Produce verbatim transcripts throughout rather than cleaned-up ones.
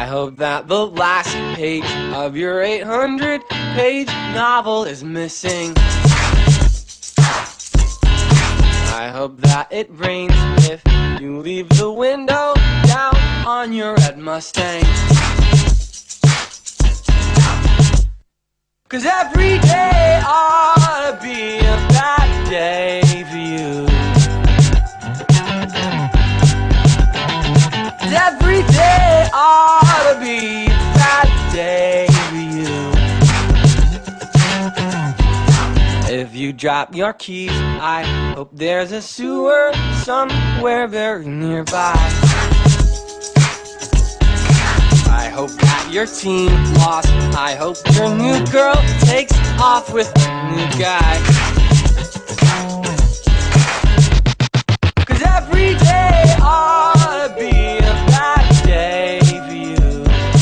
I hope that the last page of your eight hundred page novel is missing. I hope that it rains if you leave the window down on your red Mustang. 'Cause every day ought to be a bad day for you. 'Cause every day ought to be a bad day for you. If you drop your keys, I hope there's a sewer somewhere very nearby. I hope that your team lost. I hope your new girl takes off with a new guy. 'Cause every day ought to be a bad day for you.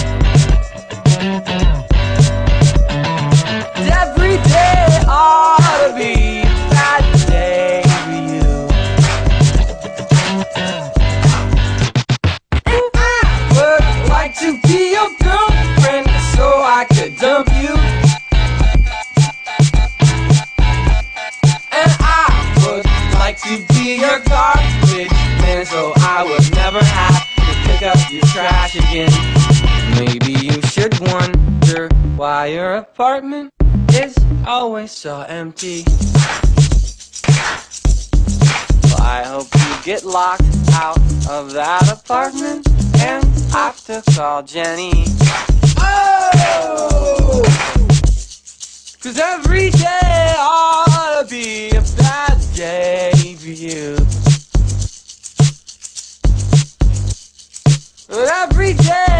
'Cause every day ought to be a bad day for you. I would like to be your girlfriend so I could dump you. And I would like to be your garbage man so I would never have to pick up your trash again. Maybe you should wonder why your apartment is always so empty. Well, I hope you get locked out of that apartment and have to call Jenny. Oh! 'Cause every day ought to be a bad day for you. But every day